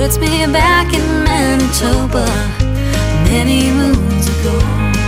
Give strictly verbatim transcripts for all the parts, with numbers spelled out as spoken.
puts me back in Manitoba many moons ago.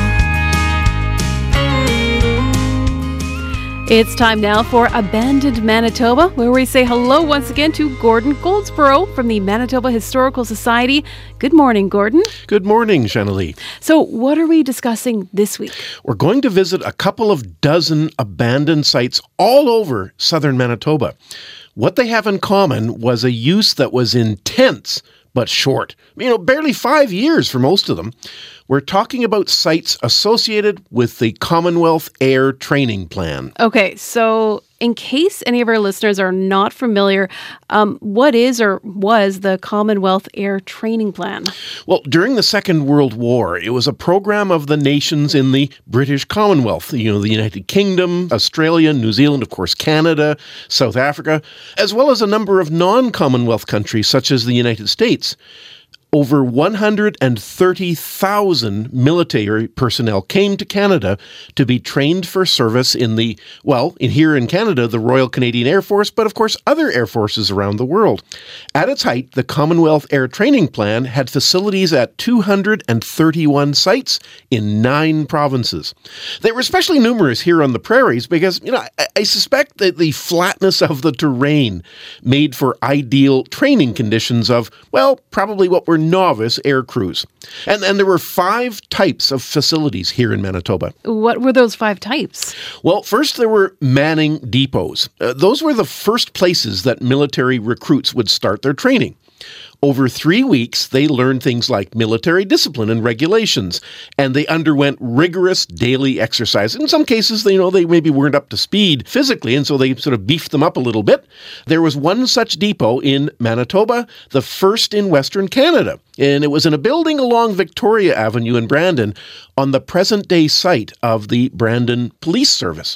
It's time now for Abandoned Manitoba, where we say hello once again to Gordon Goldsborough from the Manitoba Historical Society. Good morning, Gordon. Good morning, Jeannalie. So what are we discussing this week? We're going to visit a couple of dozen abandoned sites all over southern Manitoba. What they have in common was a use that was intense but short. You know, barely five years for most of them. We're talking about sites associated with the Commonwealth Air Training Plan. Okay, so in case any of our listeners are not familiar, um, what is or was the Commonwealth Air Training Plan? Well, during the Second World War, it was a program of the nations in the British Commonwealth. You know, the United Kingdom, Australia, New Zealand, of course, Canada, South Africa, as well as a number of non-Commonwealth countries such as the United States. Over one hundred thirty thousand military personnel came to Canada to be trained for service in the, well, in here in Canada, the Royal Canadian Air Force, but of course other air forces around the world. At its height, the Commonwealth Air Training Plan had facilities at two hundred thirty-one sites in nine provinces. They were especially numerous here on the prairies because, you know, I, I suspect that the flatness of the terrain made for ideal training conditions of, well, probably what were novice air crews. And, and there were five types of facilities here in Manitoba. What were those five types? Well, first there were manning depots. Uh, those were the first places that military recruits would start their training. Over three weeks, they learned things like military discipline and regulations, and they underwent rigorous daily exercise. In some cases, you know, they maybe weren't up to speed physically, and so they sort of beefed them up a little bit. There was one such depot in Manitoba, the first in Western Canada, and it was in a building along Victoria Avenue in Brandon on the present-day site of the Brandon Police Service.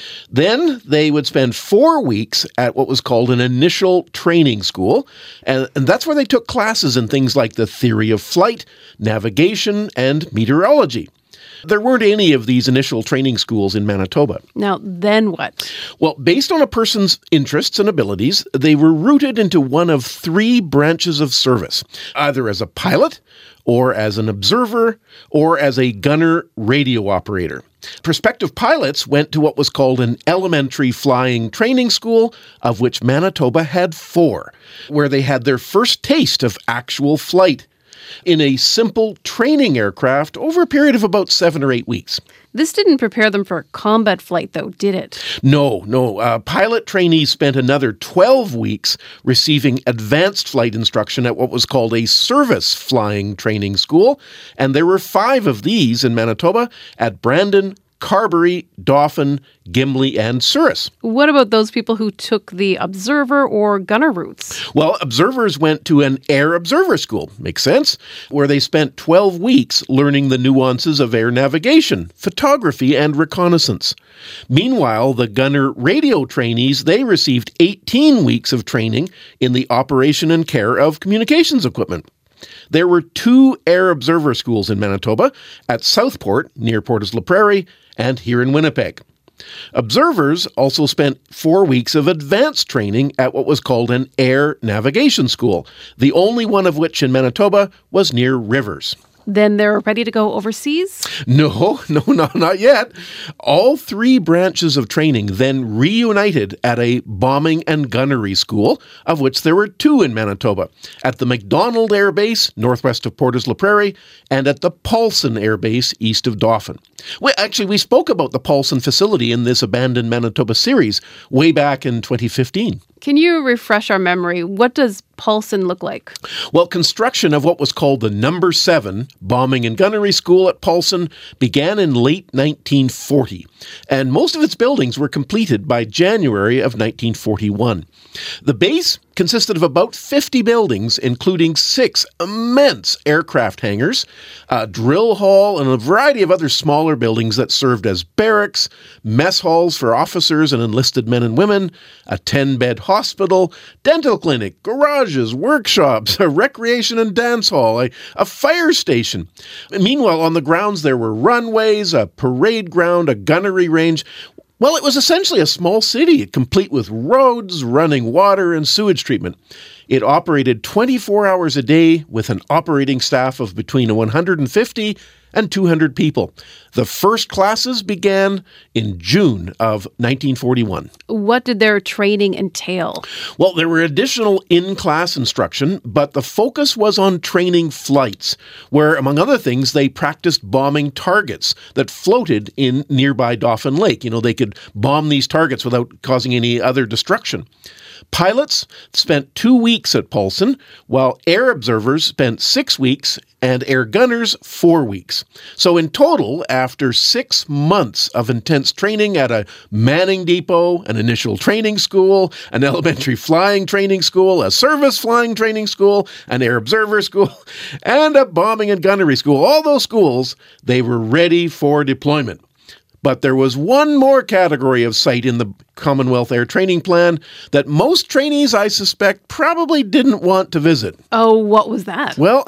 Then they would spend four weeks at what was called an initial training school, and, and that's where they took classes in things like the theory of flight, navigation, and meteorology. There weren't any of these initial training schools in Manitoba. Now, then what? Well, based on a person's interests and abilities, they were routed into one of three branches of service, either as a pilot, or as an observer, or as a gunner radio operator. Prospective pilots went to what was called an elementary flying training school, of which Manitoba had four, where they had their first taste of actual flight in a simple training aircraft over a period of about seven or eight weeks. This didn't prepare them for combat flight, though, did it? No, no. Uh, pilot trainees spent another twelve weeks receiving advanced flight instruction at what was called a service flying training school, and there were five of these in Manitoba at Brandon, Carberry, Dauphin, Gimli, and Souris. What about those people who took the observer or gunner routes? Well, observers went to an air observer school, makes sense, where they spent twelve weeks learning the nuances of air navigation, photography, and reconnaissance. Meanwhile, the gunner radio trainees, they received eighteen weeks of training in the operation and care of communications equipment. There were two air observer schools in Manitoba, at Southport, near Portes la Prairie, and here in Winnipeg. Observers also spent four weeks of advanced training at what was called an air navigation school, the only one of which in Manitoba was near rivers. Then they're ready to go overseas? No, no, no, not yet. All three branches of training then reunited at a bombing and gunnery school, of which there were two in Manitoba, at the MacDonald Air Base, northwest of Portes la Prairie, and at the Paulson Air Base, east of Dauphin. Well, actually, we spoke about the Paulson facility in this Abandoned Manitoba series way back in twenty fifteen. Can you refresh our memory? What does Paulson look like? Well, construction of what was called the Number seven Bombing and Gunnery School at Paulson began in late nineteen forty, and most of its buildings were completed by January of nineteen forty-one. The base consisted of about fifty buildings, including six immense aircraft hangars, a drill hall, and a variety of other smaller buildings that served as barracks, mess halls for officers and enlisted men and women, a ten-bed hospital, dental clinic, garages, workshops, a recreation and dance hall, a, a fire station. Meanwhile, on the grounds there were runways, a parade ground, a gunnery range. Well, it was essentially a small city, complete with roads, running water, and sewage treatment. It operated twenty-four hours a day with an operating staff of between one hundred fifty and two hundred people. The first classes began in June of nineteen forty-one. What did their training entail? Well, there were additional in-class instruction, but the focus was on training flights, where, among other things, they practiced bombing targets that floated in nearby Dauphin Lake. You know, they could bomb these targets without causing any other destruction. Pilots spent two weeks at Polson, while air observers spent six weeks and air gunners four weeks. So in total, after six months of intense training at a manning depot, an initial training school, an elementary flying training school, a service flying training school, an air observer school, and a bombing and gunnery school, all those schools, they were ready for deployment. But there was one more category of site in the Commonwealth Air Training Plan that most trainees, I suspect, probably didn't want to visit. Oh, what was that? Well,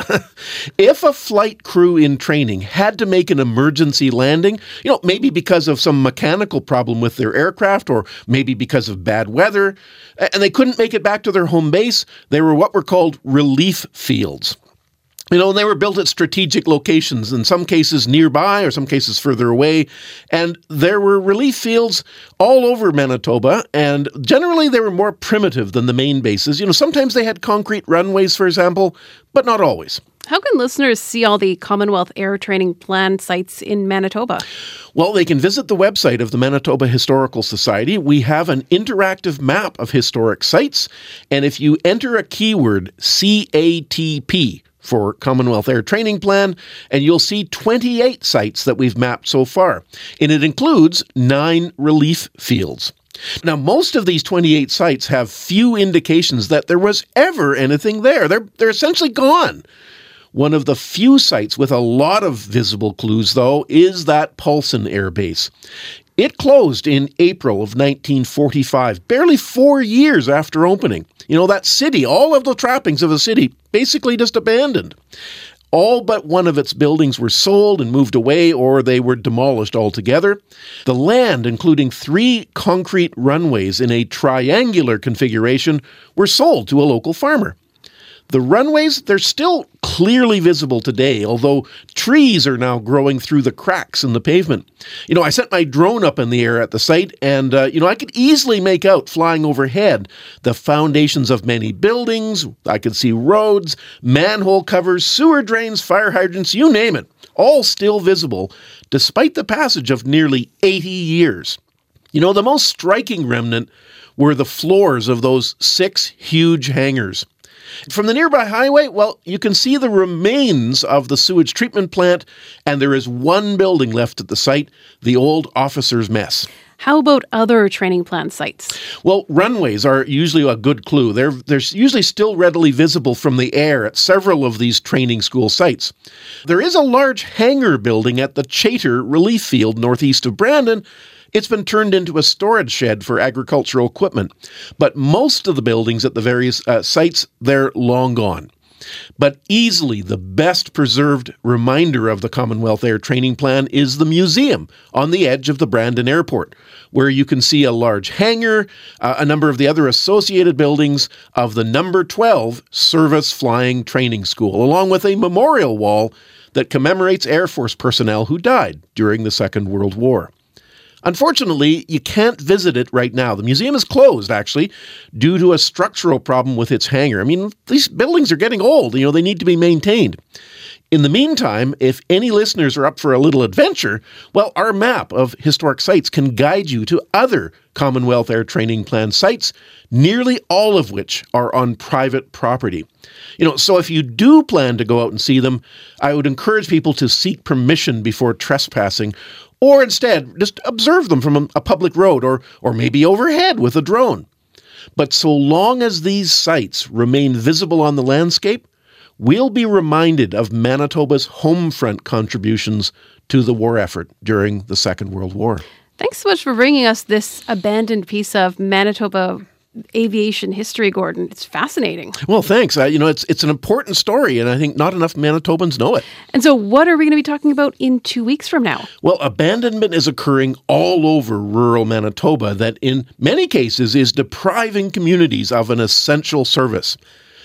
if a flight crew in training had to make an emergency landing, you know, maybe because of some mechanical problem with their aircraft or maybe because of bad weather, and they couldn't make it back to their home base, they were what were called relief fields. You know, they were built at strategic locations, in some cases nearby or some cases further away. And there were relief fields all over Manitoba, and generally they were more primitive than the main bases. You know, sometimes they had concrete runways, for example, but not always. How can listeners see all the Commonwealth Air Training Plan sites in Manitoba? Well, they can visit the website of the Manitoba Historical Society. We have an interactive map of historic sites, and if you enter a keyword C A T P, for Commonwealth Air Training Plan, and you'll see twenty-eight sites that we've mapped so far. And it includes nine relief fields. Now, most of these twenty-eight sites have few indications that there was ever anything there. They're, they're essentially gone. One of the few sites with a lot of visible clues, though, is that Polson Air Base. It closed in April of nineteen forty-five, barely four years after opening. You know, that city, all of the trappings of the city, basically just abandoned. All but one of its buildings were sold and moved away, or they were demolished altogether. The land, including three concrete runways in a triangular configuration, were sold to a local farmer. The runways, they're still clearly visible today, although trees are now growing through the cracks in the pavement. You know, I sent my drone up in the air at the site, and, uh, you know, I could easily make out, flying overhead, the foundations of many buildings. I could see roads, manhole covers, sewer drains, fire hydrants, you name it, all still visible, despite the passage of nearly eighty years. You know, the most striking remnant were the floors of those six huge hangars. From the nearby highway, well, you can see the remains of the sewage treatment plant, and there is one building left at the site, the old officers' mess. How about other training plan sites? Well, runways are usually a good clue. They're, they're usually still readily visible from the air at several of these training school sites. There is a large hangar building at the Chater Relief Field northeast of Brandon. It's been turned into a storage shed for agricultural equipment. But most of the buildings at the various uh, sites, they're long gone. But easily the best preserved reminder of the Commonwealth Air Training Plan is the museum on the edge of the Brandon Airport, where you can see a large hangar, uh, a number of the other associated buildings of the number twelve Service Flying Training School, along with a memorial wall that commemorates Air Force personnel who died during the Second World War. Unfortunately, you can't visit it right now. The museum is closed, actually, due to a structural problem with its hangar. I mean, these buildings are getting old. You know, they need to be maintained. In the meantime, if any listeners are up for a little adventure, well, our map of historic sites can guide you to other Commonwealth Air Training Plan sites, nearly all of which are on private property. You know, so if you do plan to go out and see them, I would encourage people to seek permission before trespassing, or instead, just observe them from a public road or, or maybe overhead with a drone. But so long as these sites remain visible on the landscape, we'll be reminded of Manitoba's home front contributions to the war effort during the Second World War. Thanks so much for bringing us this abandoned piece of Manitoba aviation history, Gordon. It's fascinating. Well, thanks. Uh, you know, it's it's an important story, and I think not enough Manitobans know it. And so what are we going to be talking about in two weeks from now? Well, abandonment is occurring all over rural Manitoba that in many cases is depriving communities of an essential service.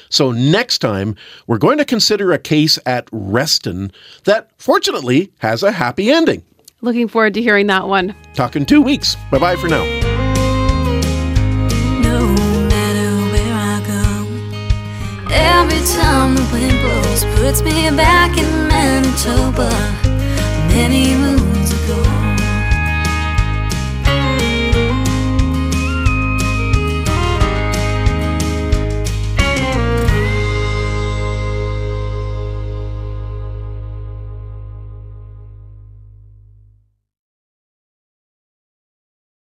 So next time, we're going to consider a case at Reston that fortunately has a happy ending. Looking forward to hearing that one. Talk in two weeks. Bye-bye for now. No matter where I go, every time the wind blows puts me back in Manitoba many moons ago.